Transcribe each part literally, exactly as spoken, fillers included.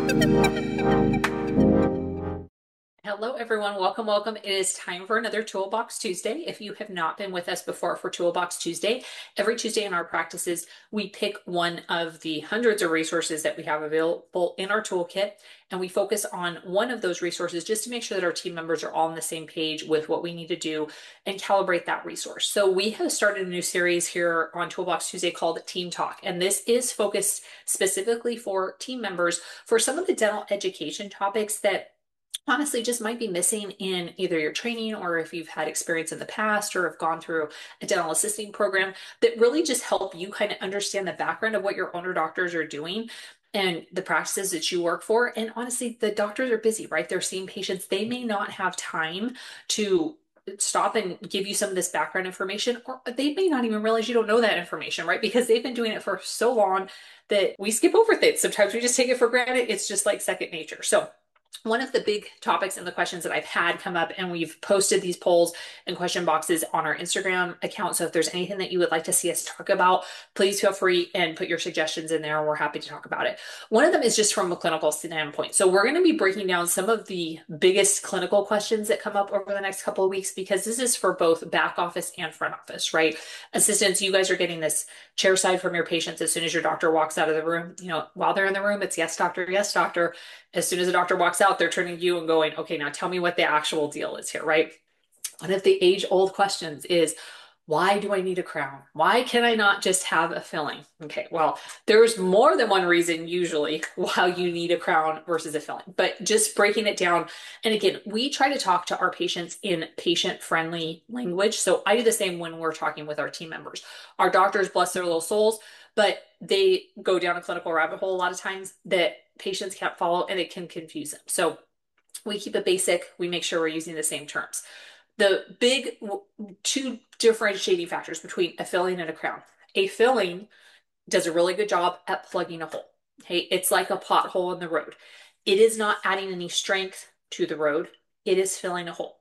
Hello, everyone. Welcome, welcome. It is time for another Toolbox Tuesday. If you have not been with us before for Toolbox Tuesday, every Tuesday in our practices, we pick one of the hundreds of resources that we have available in our toolkit, and we focus on one of those resources just to make sure that our team members are all on the same page with what we need to do and calibrate that resource. So we have started a new series here on Toolbox Tuesday called Team Talk, and this is focused specifically for team members for some of the dental education topics that honestly just might be missing in either your training or if you've had experience in the past or have gone through a dental assisting program that really just help you kind of understand the background of what your owner doctors are doing and the practices that you work for. And honestly, the doctors are busy, right? They're seeing patients. They may not have time to stop and give you some of this background information, or they may not even realize you don't know that information, right? Because they've been doing it for so long that we skip over things. Sometimes we just take it for granted. It's just like second nature. So one of the big topics and the questions that I've had come up, and we've posted these polls and question boxes on our Instagram account. So if there's anything that you would like to see us talk about, please feel free and put your suggestions in there, and we're happy to talk about it. One of them is just from a clinical standpoint. So we're going to be breaking down some of the biggest clinical questions that come up over the next couple of weeks, because this is for both back office and front office, right? Assistants, you guys are getting this chair side from your patients as soon as your doctor walks out of the room. You know, while they're in the room, it's yes, doctor, yes, doctor. As soon as the doctor walks out, they're turning to you and going, okay, now tell me what the actual deal is here, right? One of the age-old questions is, why do I need a crown? Why can I not just have a filling? Okay, well, there's more than one reason usually why you need a crown versus a filling, but just breaking it down. And again, we try to talk to our patients in patient-friendly language. So I do the same when we're talking with our team members. Our doctors, bless their little souls, but they go down a clinical rabbit hole a lot of times that patients can't follow, and it can confuse them. So we keep it basic. We make sure we're using the same terms. The big two differentiating factors between a filling and a crown. A filling does a really good job at plugging a hole. Okay, it's like a pothole in the road. It is not adding any strength to the road. It is filling a hole.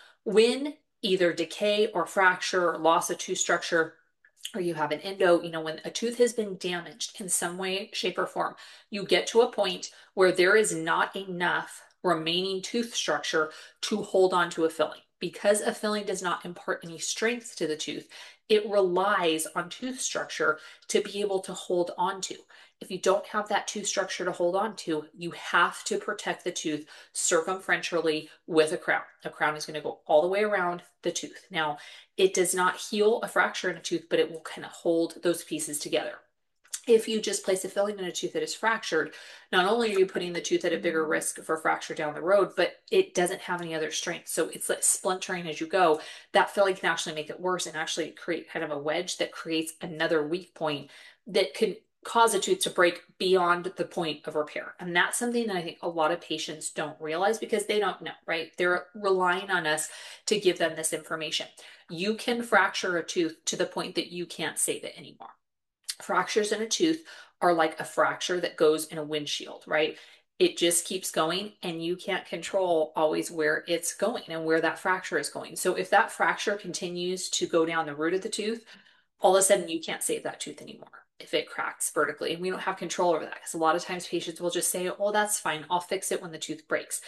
When either decay or fracture or loss of tooth structure, or you have an endo, you know, when a tooth has been damaged in some way, shape, or form, you get to a point where there is not enough remaining tooth structure to hold on to a filling. Because a filling does not impart any strength to the tooth, it relies on tooth structure to be able to hold on to. If you don't have that tooth structure to hold on to, you have to protect the tooth circumferentially with a crown. A crown is going to go all the way around the tooth. Now, it does not heal a fracture in a tooth, but it will kind of hold those pieces together. If you just place a filling in a tooth that is fractured, not only are you putting the tooth at a bigger risk for fracture down the road, but it doesn't have any other strength. So it's like splintering as you go. That filling can actually make it worse and actually create kind of a wedge that creates another weak point that could cause a tooth to break beyond the point of repair. And that's something that I think a lot of patients don't realize because they don't know, right? They're relying on us to give them this information. You can fracture a tooth to the point that you can't save it anymore. Fractures in a tooth are like a fracture that goes in a windshield, right? It just keeps going and you can't control always where it's going and where that fracture is going. So if that fracture continues to go down the root of the tooth, all of a sudden you can't save that tooth anymore if it cracks vertically. And we don't have control over that because a lot of times patients will just say, oh, that's fine. I'll fix it when the tooth breaks.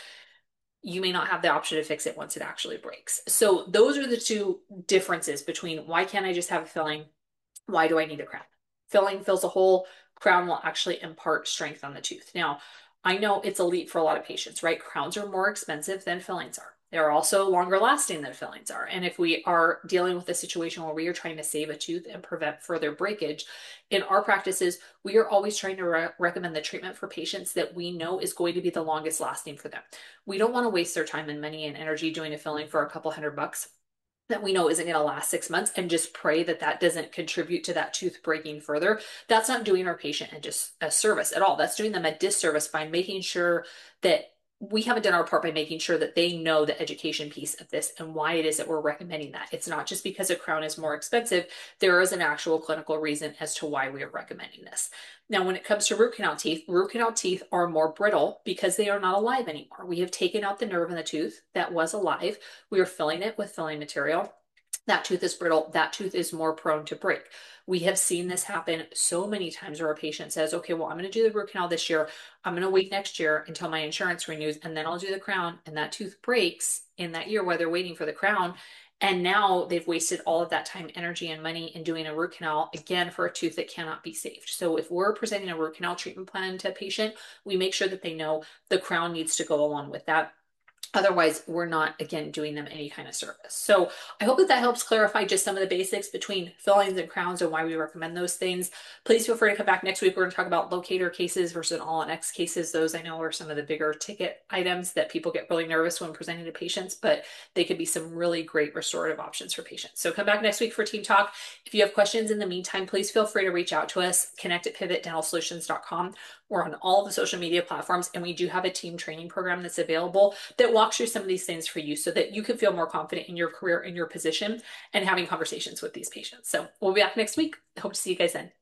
You may not have the option to fix it once it actually breaks. So those are the two differences between why can't I just have a filling? Why do I need a crown? Filling fills a hole, crown will actually impart strength on the tooth. Now, I know it's a leap for a lot of patients, right? Crowns are more expensive than fillings are. They're also longer lasting than fillings are. And if we are dealing with a situation where we are trying to save a tooth and prevent further breakage, in our practices, we are always trying to re recommend the treatment for patients that we know is going to be the longest lasting for them. We don't want to waste their time and money and energy doing a filling for a couple hundred bucks that we know isn't going to last six months and just pray that that doesn't contribute to that tooth breaking further. That's not doing our patient a, just a service at all. That's doing them a disservice by making sure that we haven't done our part by making sure that they know the education piece of this and why it is that we're recommending that. It's not just because a crown is more expensive. There is an actual clinical reason as to why we are recommending this. Now, when it comes to root canal teeth, root canal teeth are more brittle because they are not alive anymore. We have taken out the nerve in the tooth that was alive. We are filling it with filling material. that tooth is brittle, that tooth is more prone to break. We have seen this happen so many times where a patient says, okay, well, I'm going to do the root canal this year. I'm going to wait next year until my insurance renews, and then I'll do the crown. And that tooth breaks in that year while they're waiting for the crown. And now they've wasted all of that time, energy, and money in doing a root canal, again, for a tooth that cannot be saved. So if we're presenting a root canal treatment plan to a patient, we make sure that they know the crown needs to go along with that. Otherwise, we're not, again, doing them any kind of service. So I hope that that helps clarify just some of the basics between fillings and crowns and why we recommend those things. Please feel free to come back next week. We're going to talk about locator cases versus all-on-X cases. Those I know are some of the bigger ticket items that people get really nervous when presenting to patients, but they could be some really great restorative options for patients. So come back next week for Team Talk. If you have questions in the meantime, please feel free to reach out to us, connect at pivot dental solutions dot com. We're on all the social media platforms, and we do have a team training program that's available that walks through some of these things for you so that you can feel more confident in your career, in your position, and having conversations with these patients. So we'll be back next week. Hope to see you guys then.